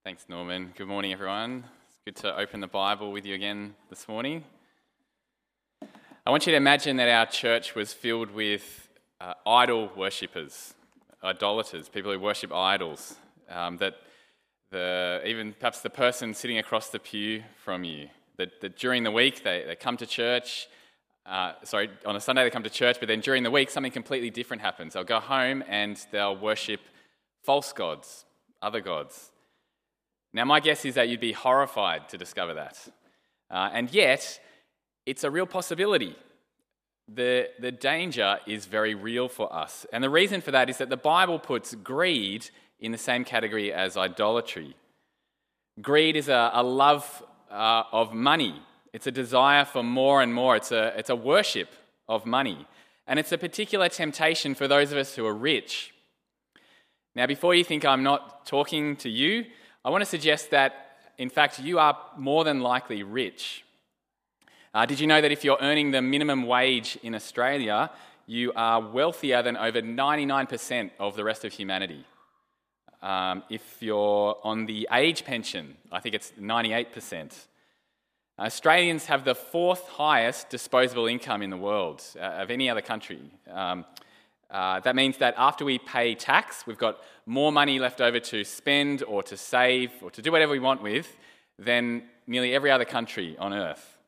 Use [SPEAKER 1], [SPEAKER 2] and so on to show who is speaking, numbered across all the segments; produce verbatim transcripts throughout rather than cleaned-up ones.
[SPEAKER 1] Thanks, Norman. Good morning, everyone. It's good to open the Bible with you again this morning. I want you to imagine that our church was filled with uh, idol worshippers, idolaters, people who worship idols. Um, that the even perhaps the person sitting across the pew from you, that, that during the week they, they come to church, uh, sorry, on a Sunday they come to church, but then during the week something completely different happens. They'll go home and they'll worship false gods, other gods. Now, my guess is that you'd be horrified to discover that. Uh, and yet, it's a real possibility. The, the danger is very real for us. And the reason for that is that the Bible puts greed in the same category as idolatry. Greed is a, a love uh, of money. It's a desire for more and more. It's a, it's a worship of money. And it's a particular temptation for those of us who are rich. Now, before you think I'm not talking to you, I want to suggest that, in fact, you are more than likely rich. Uh, did you know that if you're earning the minimum wage in Australia, you are wealthier than over ninety-nine percent of the rest of humanity? Um, if you're on the age pension, I think it's ninety-eight percent. Australians have the fourth highest disposable income in the world uh, of any other country. Um, Uh, that means that after we pay tax, we've got more money left over to spend or to save or to do whatever we want with than nearly every other country on earth.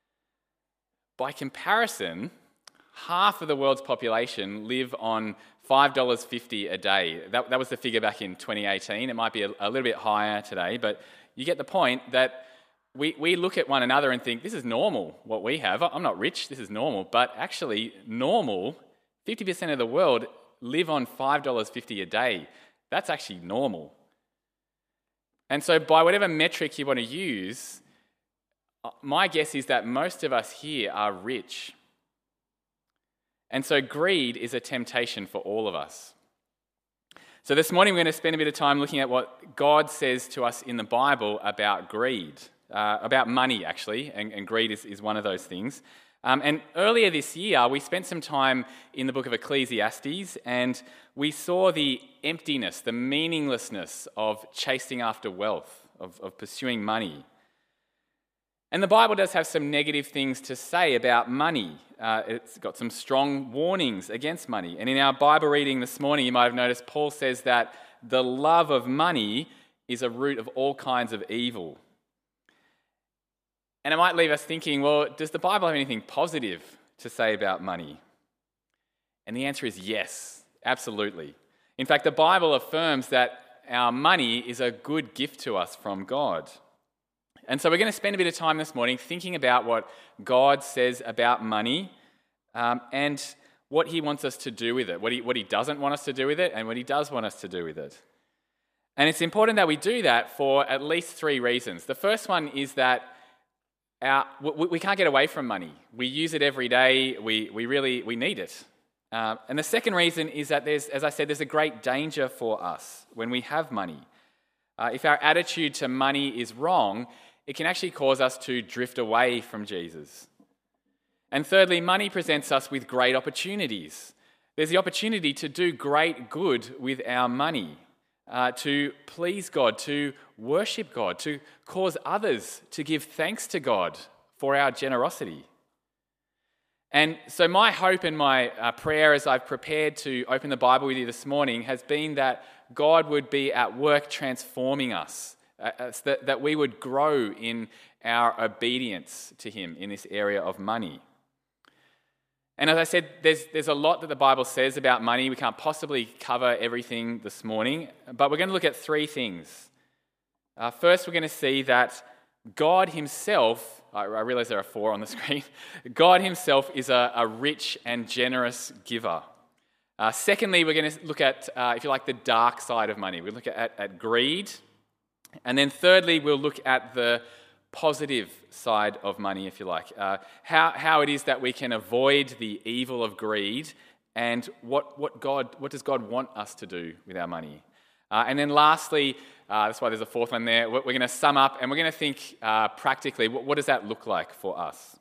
[SPEAKER 1] By comparison, half of the world's population live on five dollars fifty a day. That, that was the figure back in twenty eighteen. It might be a, a little bit higher today, but you get the point that we, we look at one another and think, this is normal, what we have. I'm not rich, this is normal. But actually, normal, fifty percent of the world live on five dollars fifty a day. That's actually normal. And so by whatever metric you want to use, my guess is that most of us here are rich. And so greed is a temptation for all of us. So this morning we're going to spend a bit of time looking at what God says to us in the Bible about greed, uh, about money actually, and, and greed is, is one of those things. Um, and earlier this year, we spent some time in the book of Ecclesiastes, and we saw the emptiness, the meaninglessness of chasing after wealth, of, of pursuing money. And the Bible does have some negative things to say about money. Uh, it's got some strong warnings against money. And in our Bible reading this morning, you might have noticed Paul says that the love of money is a root of all kinds of evil. And it might leave us thinking, well, does the Bible have anything positive to say about money? And the answer is yes, absolutely. In fact, the Bible affirms that our money is a good gift to us from God. And so we're going to spend a bit of time this morning thinking about what God says about money um, and what he wants us to do with it, what he, what he doesn't want us to do with it, and what he does want us to do with it. And it's important that we do that for at least three reasons. The first one is that Our, we, we can't get away from money. We use it every day. We, we really we need it. Uh, and the second reason is that there's, as I said, there's a great danger for us when we have money. Uh, if our attitude to money is wrong, it can actually cause us to drift away from Jesus. And thirdly, money presents us with great opportunities. There's the opportunity to do great good with our money. Uh, to please God, to worship God, to cause others to give thanks to God for our generosity. And so my hope and my uh, prayer as I've prepared to open the Bible with you this morning has been that God would be at work transforming us, uh, so that, that we would grow in our obedience to him in this area of money. And as I said, there's, there's a lot that the Bible says about money. We can't possibly cover everything this morning, but we're going to look at three things. Uh, first, we're going to see that God himself, I, I realize there are four on the screen, God himself is a, a rich and generous giver. Uh, secondly, we're going to look at, uh, if you like, the dark side of money. We'll look at, at greed. And then thirdly, we'll look at the positive side of money, if you like, uh, how how it is that we can avoid the evil of greed, and what what God what does God want us to do with our money, uh, and then lastly, uh, that's why there's a fourth one there. We're, we're going to sum up, and we're going to think uh, practically. What, what does that look like for us?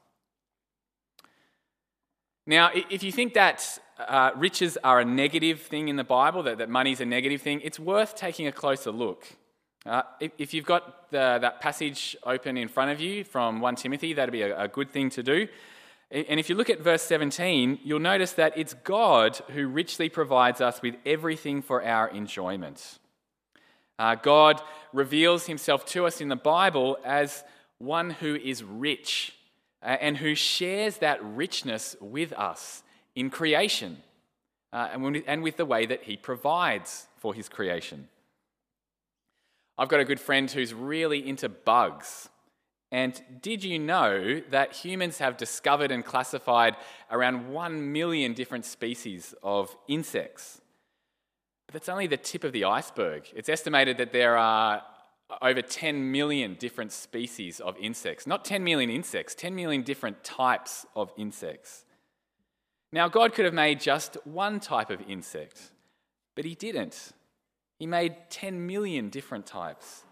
[SPEAKER 1] Now, if you think that uh, riches are a negative thing in the Bible, that that money's a negative thing, it's worth taking a closer look. Uh, if, if you've got the, that passage open in front of you from First Timothy, that'd be a, a good thing to do. And if you look at verse seventeen, you'll notice that it's God who richly provides us with everything for our enjoyment. Uh, God reveals himself to us in the Bible as one who is rich uh, and who shares that richness with us in creation uh, and, when, and with the way that he provides for his creation. I've got a good friend who's really into bugs. And did you know that humans have discovered and classified around one million different species of insects? But that's only the tip of the iceberg. It's estimated that there are over ten million different species of insects. Not ten million insects, ten million different types of insects. Now, God could have made just one type of insect, but he didn't. He made ten million different types.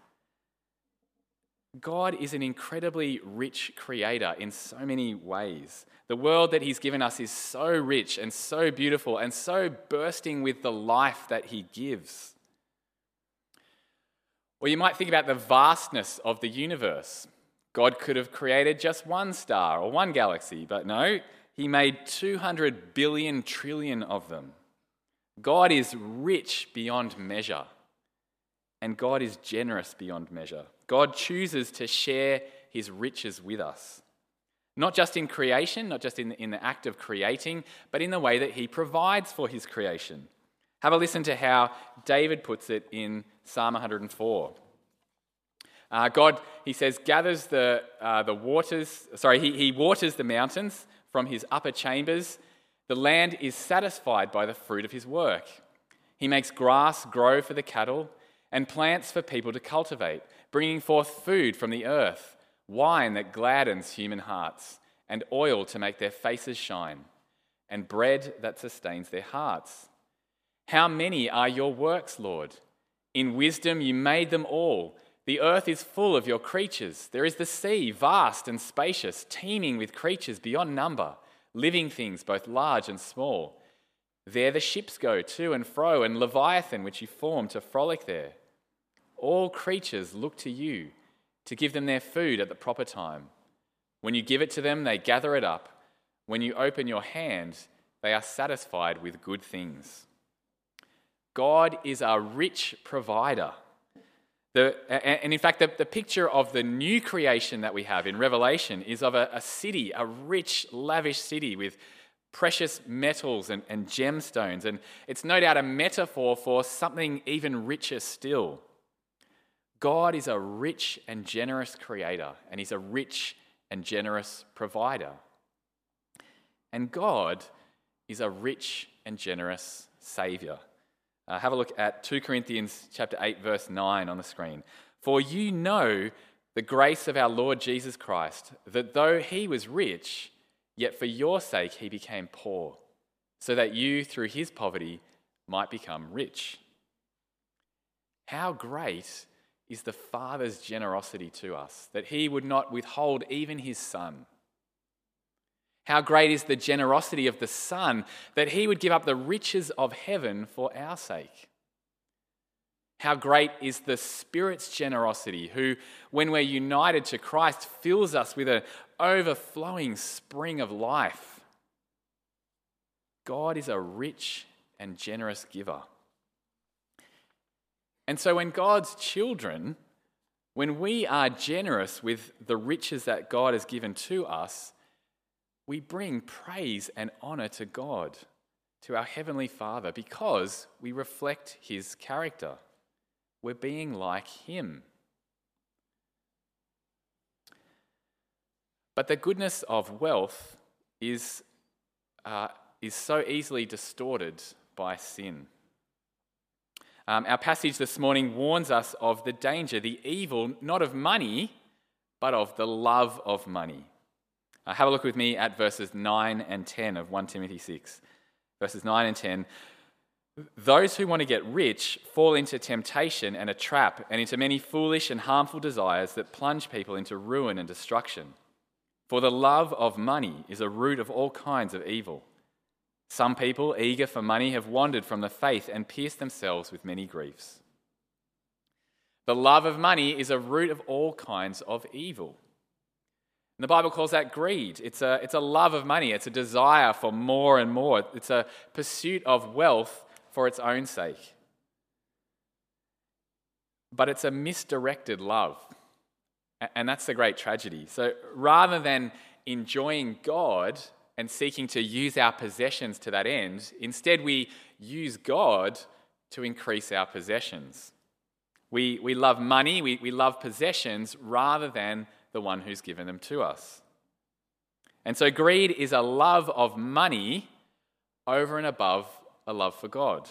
[SPEAKER 1] God is an incredibly rich creator in so many ways. The world that he's given us is so rich and so beautiful and so bursting with the life that he gives. Or you might think about the vastness of the universe. God could have created just one star or one galaxy, but no, he made two hundred billion trillion of them. God is rich beyond measure, and God is generous beyond measure. God chooses to share his riches with us, not just in creation, not just in the, in the act of creating, but in the way that he provides for his creation. Have a listen to how David puts it in Psalm one hundred four. Uh, God, he says, gathers the uh, the waters, sorry, he, he waters the mountains from his upper chambers. The land is satisfied by the fruit of his work. He makes grass grow for the cattle and plants for people to cultivate, bringing forth food from the earth, wine that gladdens human hearts, and oil to make their faces shine, and bread that sustains their hearts. How many are your works, Lord? In wisdom you made them all. The earth is full of your creatures. There is the sea, vast and spacious, teeming with creatures beyond number, living things both large and small. There the ships go to and fro, and Leviathan, which you formed to frolic there. All creatures look to you to give them their food at the proper time. When you give it to them, they gather it up. When you open your hand, they are satisfied with good things. God is a rich provider. The, and in fact, the, the picture of the new creation that we have in Revelation is of a, a city, a rich, lavish city with precious metals and, and gemstones. And it's no doubt a metaphor for something even richer still. God is a rich and generous creator, and he's a rich and generous provider. And God is a rich and generous saviour. Uh, have a look at Second Corinthians chapter eight, verse nine on the screen. For you know the grace of our Lord Jesus Christ, that though he was rich, yet for your sake he became poor, so that you through his poverty might become rich. How great is the Father's generosity to us, that he would not withhold even his Son. How great is the generosity of the Son, that he would give up the riches of heaven for our sake. How great is the Spirit's generosity, who, when we're united to Christ, fills us with an overflowing spring of life. God is a rich and generous giver. And so when God's children, when we are generous with the riches that God has given to us, we bring praise and honour to God, to our Heavenly Father, because we reflect his character. We're being like him. But the goodness of wealth is, uh, is so easily distorted by sin. Um, our passage this morning warns us of the danger, the evil, not of money, but of the love of money. Uh, have a look with me at verses nine and ten of First Timothy six. Verses nine and ten. Those who want to get rich fall into temptation and a trap, and into many foolish and harmful desires that plunge people into ruin and destruction. For the love of money is a root of all kinds of evil. Some people, eager for money, have wandered from the faith and pierced themselves with many griefs. The love of money is a root of all kinds of evil. And the Bible calls that greed. It's a, it's a love of money. It's a desire for more and more. It's a pursuit of wealth for its own sake. But it's a misdirected love. And that's the great tragedy. So rather than enjoying God and seeking to use our possessions to that end, instead we use God to increase our possessions. We, we love money, we, we love possessions rather than the one who's given them to us. And so greed is a love of money over and above a love for God.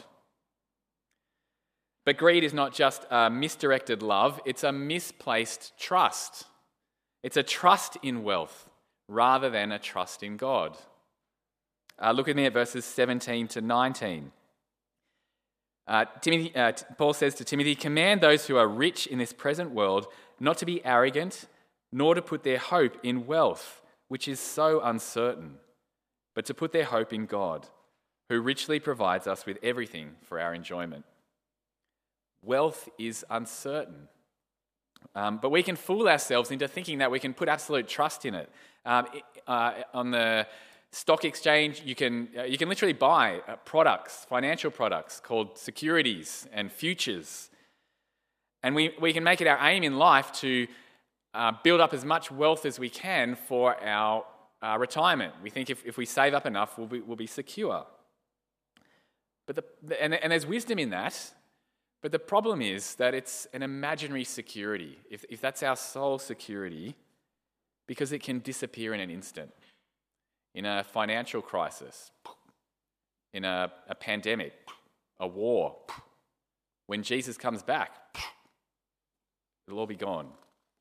[SPEAKER 1] But greed is not just a misdirected love, it's a misplaced trust. It's a trust in wealth rather than a trust in God. Uh, look with me at verses seventeen to nineteen. Uh, Timothy, uh, Paul says to Timothy, "Command those who are rich in this present world not to be arrogant, nor to put their hope in wealth, which is so uncertain, but to put their hope in God, who richly provides us with everything for our enjoyment." Wealth is uncertain. Um, but we can fool ourselves into thinking that we can put absolute trust in it. Um, uh, on the stock exchange, you can uh, you can literally buy uh, products, financial products called securities and futures. And we, we can make it our aim in life to uh, build up as much wealth as we can for our uh, retirement. We think if, if we save up enough, we'll be, we'll be secure. But the, and, and there's wisdom in that. But the problem is that it's an imaginary security, if, if that's our sole security, because it can disappear in an instant. In a financial crisis, in a, a pandemic, a war, when Jesus comes back, it'll all be gone.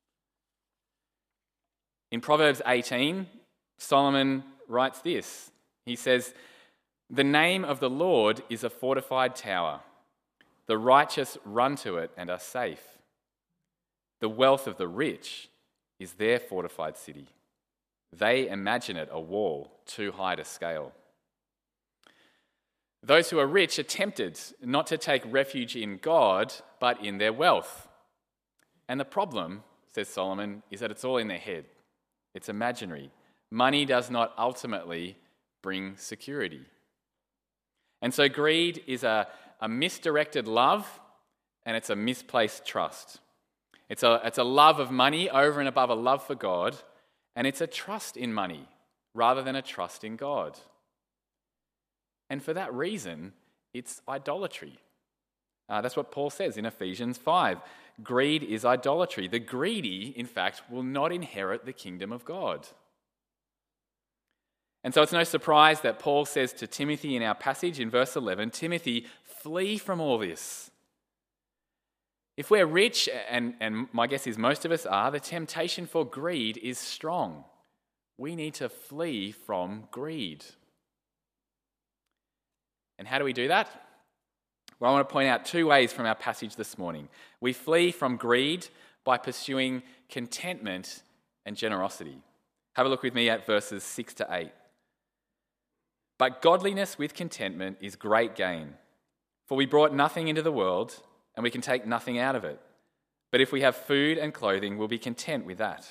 [SPEAKER 1] In Proverbs eighteen, Solomon writes this. He says, "The name of the Lord is a fortified tower. The righteous run to it and are safe. The wealth of the rich is their fortified city. They imagine it a wall too high to scale." Those who are rich are tempted not to take refuge in God, but in their wealth. And the problem, says Solomon, is that it's all in their head. It's imaginary. Money does not ultimately bring security. And so greed is a A misdirected love, and it's a misplaced trust. It's a, it's a love of money over and above a love for God, and it's a trust in money rather than a trust in God. And for that reason, it's idolatry. Uh, that's what Paul says in Ephesians five. Greed is idolatry. The greedy, in fact, will not inherit the kingdom of God. And so it's no surprise that Paul says to Timothy in our passage in verse eleven, "Timothy, flee from all this." If we're rich, and, and my guess is most of us are, the temptation for greed is strong. We need to flee from greed. And how do we do that? Well, I want to point out two ways from our passage this morning. We flee from greed by pursuing contentment and generosity. Have a look with me at verses six to eight. "But godliness with contentment is great gain. For we brought nothing into the world, and we can take nothing out of it. But if we have food and clothing, we'll be content with that."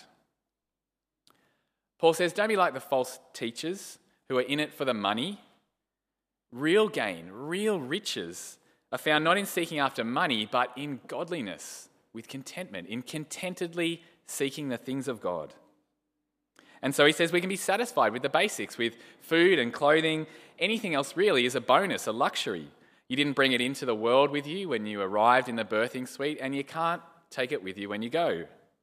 [SPEAKER 1] Paul says, don't be like the false teachers who are in it for the money. Real gain, real riches are found not in seeking after money, but in godliness with contentment, in contentedly seeking the things of God. And so he says we can be satisfied with the basics, with food and clothing. Anything else really is a bonus, a luxury. You didn't bring it into the world with you when you arrived in the birthing suite, and you can't take it with you when you go.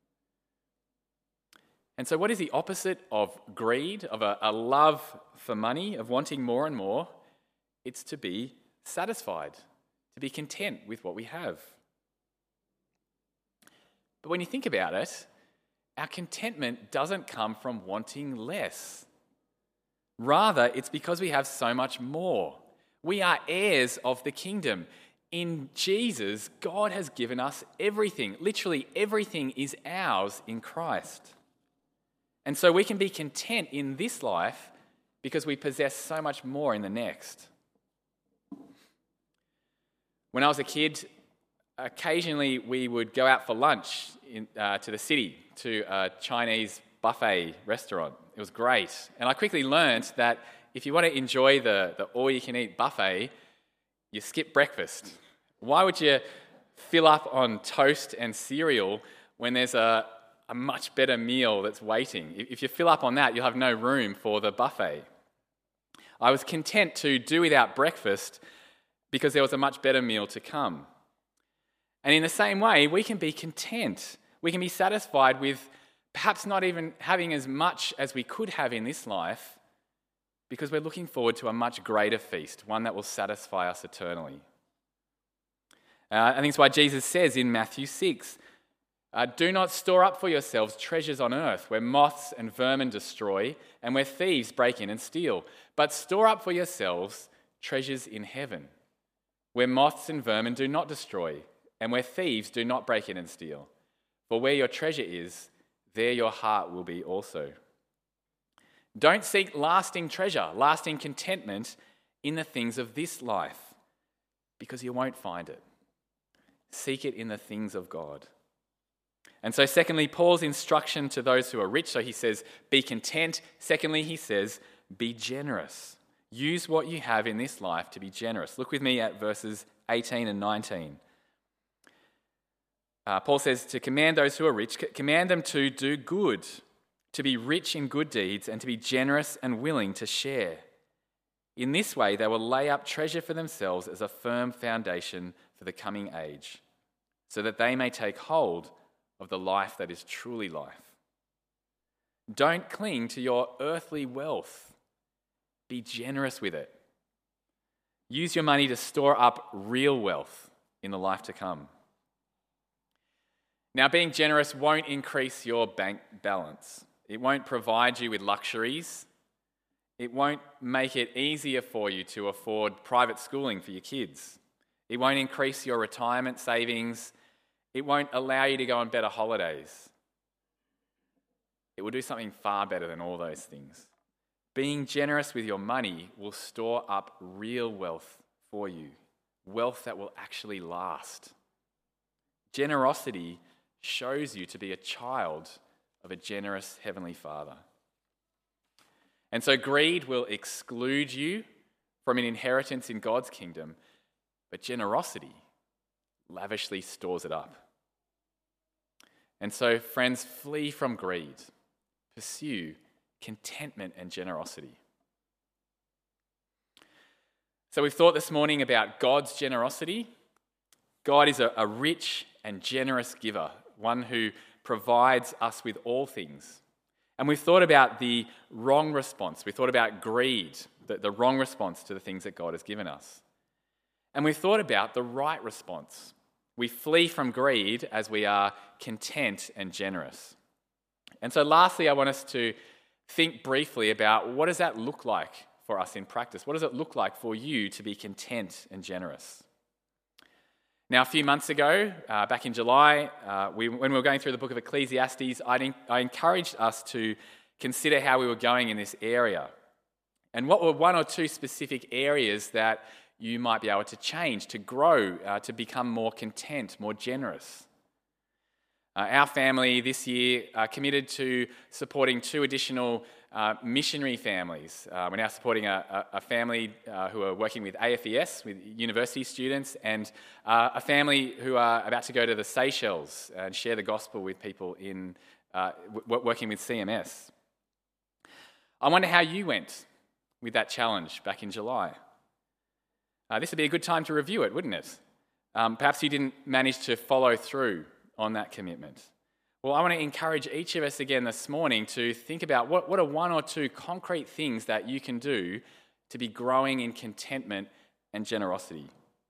[SPEAKER 1] And so what is the opposite of greed, of a, a love for money, of wanting more and more? It's to be satisfied, to be content with what we have. But when you think about it, our contentment doesn't come from wanting less. Rather, it's because we have so much more. We are heirs of the kingdom. In Jesus, God has given us everything. Literally everything is ours in Christ. And so we can be content in this life because we possess so much more in the next. When I was a kid, occasionally we would go out for lunch in, uh, to the city, to a Chinese buffet restaurant. It was great. And I quickly learned that if you want to enjoy the, the all-you-can-eat buffet, you skip breakfast. Why would you fill up on toast and cereal when there's a, a much better meal that's waiting? If you fill up on that, you'll have no room for the buffet. I was content to do without breakfast because there was a much better meal to come. And in the same way, we can be content. We can be satisfied with perhaps not even having as much as we could have in this life because we're looking forward to a much greater feast, one that will satisfy us eternally. Uh, I think it's why Jesus says in Matthew six, uh, do not store up for yourselves treasures on earth where moths and vermin destroy and where thieves break in and steal, but store up for yourselves treasures in heaven where moths and vermin do not destroy and where thieves do not break in and steal. For where your treasure is, there your heart will be also. Don't seek lasting treasure, lasting contentment in the things of this life, because you won't find it. Seek it in the things of God. And so secondly, Paul's instruction to those who are rich, so he says, be content. Secondly, he says, be generous. Use what you have in this life to be generous. Look with me at verses eighteen and nineteen. Uh, Paul says to command those who are rich, command them to do good, to be rich in good deeds, and to be generous and willing to share. In this way, they will lay up treasure for themselves as a firm foundation for the coming age, so that they may take hold of the life that is truly life. Don't cling to your earthly wealth. Be generous with it. Use your money to store up real wealth in the life to come. Now, being generous won't increase your bank balance. It won't provide you with luxuries. It won't make it easier for you to afford private schooling for your kids. It won't increase your retirement savings. It won't allow you to go on better holidays. It will do something far better than all those things. Being generous with your money will store up real wealth for you, wealth that will actually last. Generosity shows you to be a child of a generous Heavenly Father. And so greed will exclude you from an inheritance in God's kingdom, but generosity lavishly stores it up. And so, friends, flee from greed. Pursue contentment and generosity. So we've thought this morning about God's generosity. God is a, a rich and generous giver, one who provides us with all things. And we've thought about the wrong response. We thought about greed, the, the wrong response to the things that God has given us. And we've thought about the right response. We flee from greed as we are content and generous. And so lastly, I want us to think briefly about what does that look like for us in practice? What does it look like for you to be content and generous? Now, a few months ago, uh, back in July, uh, we, when we were going through the book of Ecclesiastes, I, I encouraged us to consider how we were going in this area. And what were one or two specific areas that you might be able to change, to grow, uh, to become more content, more generous? Uh, our family this year uh, committed to supporting two additional uh, missionary families. Uh, we're now supporting a, a, a family uh, who are working with A F E S, with university students, and uh, a family who are about to go to the Seychelles and share the gospel with people in uh, w- working with C M S. I wonder how you went with that challenge back in July. Uh, this would be a good time to review it, wouldn't it? Um, perhaps you didn't manage to follow through on that commitment. Well, I want to encourage each of us again this morning to think about what, what are one or two concrete things that you can do to be growing in contentment and generosity.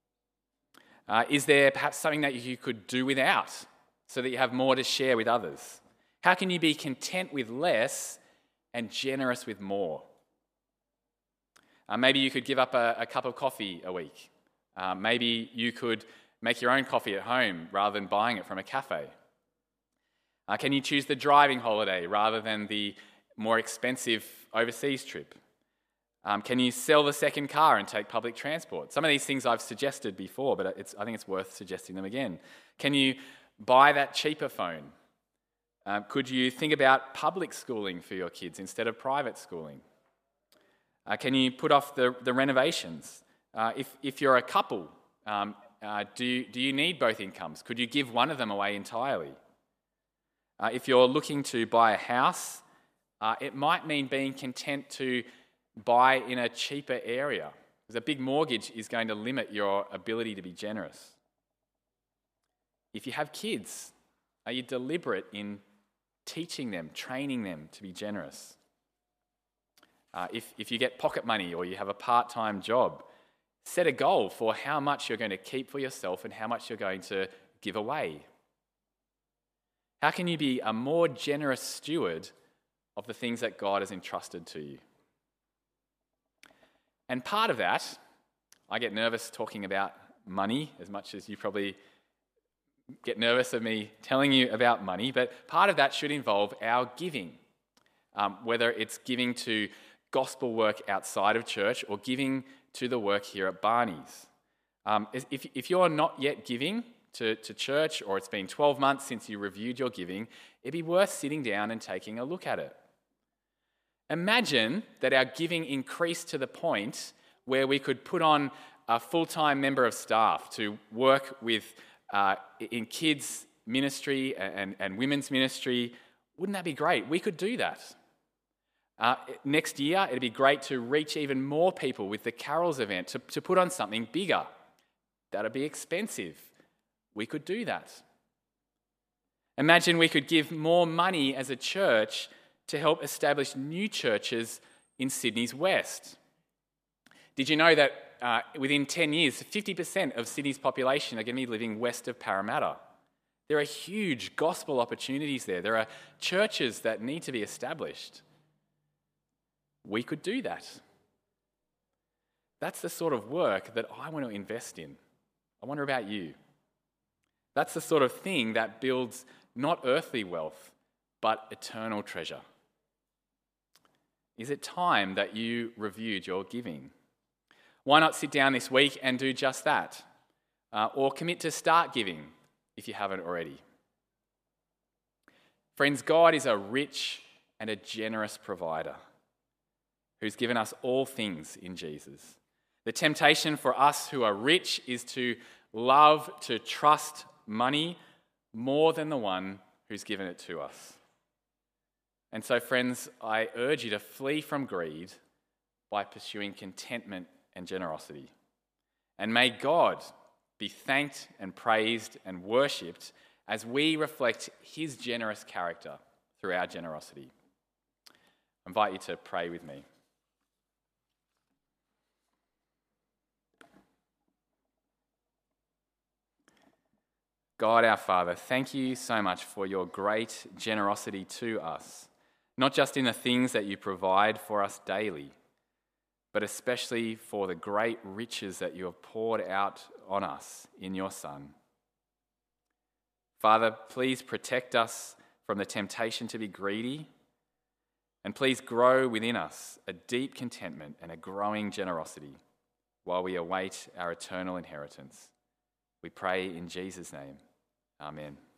[SPEAKER 1] Uh, is there perhaps something that you could do without so that you have more to share with others? How can you be content with less and generous with more? Uh, maybe you could give up a, a cup of coffee a week. Uh, maybe you could make your own coffee at home rather than buying it from a cafe. Uh, can you choose the driving holiday rather than the more expensive overseas trip? Um, can you sell the second car and take public transport? Some of these things I've suggested before, but it's, I think it's worth suggesting them again. Can you buy that cheaper phone? Um, could you think about public schooling for your kids instead of private schooling? Uh, can you put off the, the renovations? Uh, if, if you're a couple, um, uh, do, you, do you need both incomes? Could you give one of them away entirely? Uh, if you're looking to buy a house, uh, it might mean being content to buy in a cheaper area, because a big mortgage is going to limit your ability to be generous. If you have kids, are you deliberate in teaching them, training them to be generous? Uh, if, if you get pocket money or you have a part-time job, set a goal for how much you're going to keep for yourself and how much you're going to give away. How can you be a more generous steward of the things that God has entrusted to you? And part of that, I get nervous talking about money as much as you probably get nervous of me telling you about money, but part of that should involve our giving, um, whether it's giving to gospel work outside of church or giving to the work here at Barney's. Um, if, if you're not yet giving to, to church, or it's been twelve months since you reviewed your giving, it'd be worth sitting down and taking a look at it. Imagine that our giving increased to the point where we could put on a full-time member of staff to work with uh, in kids' ministry and, and women's ministry. Wouldn't that be great? We could do that. Uh, next year, it'd be great to reach even more people with the Carols event, to, to put on something bigger. That'd be expensive. We could do that. Imagine we could give more money as a church to help establish new churches in Sydney's west. Did you know that uh, within ten years, fifty percent of Sydney's population are going to be living west of Parramatta? There are huge gospel opportunities there. There are churches that need to be established. We could do that. That's the sort of work that I want to invest in. I wonder about you. That's the sort of thing that builds not earthly wealth, but eternal treasure. Is it time that you reviewed your giving? Why not sit down this week and do just that? Uh, or commit to start giving if you haven't already. Friends, God is a rich and a generous provider who's given us all things in Jesus. The temptation for us who are rich is to love, to trust money more than the one who's given it to us. And so, friends, I urge you to flee from greed by pursuing contentment and generosity. And may God be thanked and praised and worshipped as we reflect his generous character through our generosity. I invite you to pray with me. God our Father, thank you so much for your great generosity to us, not just in the things that you provide for us daily, but especially for the great riches that you have poured out on us in your Son. Father, please protect us from the temptation to be greedy, and please grow within us a deep contentment and a growing generosity while we await our eternal inheritance. We pray in Jesus' name. Amen.